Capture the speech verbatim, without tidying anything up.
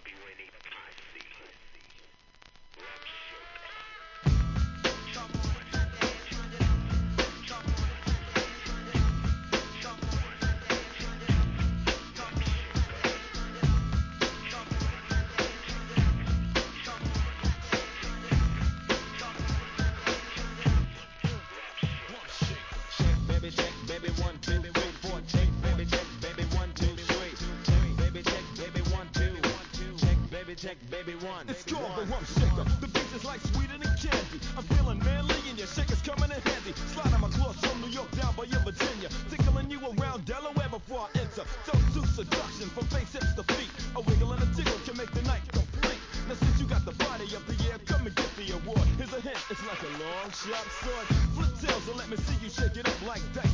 Check, baby, one. It's called the Rump Shaker. The beat is like sweeter than candy. I'm feeling manly and your shaker's coming in handy. Sliding my claws from New York down by your Virginia. Tickling you around Delaware before I enter. Don't do seduction from face hips to feet. A wiggle and a tickle can make the night complete. Now since you got the body of the year, come and get the award. Here's a hint, it's like a long, sharp sword. Flip tails and let me see you shake it up like dice.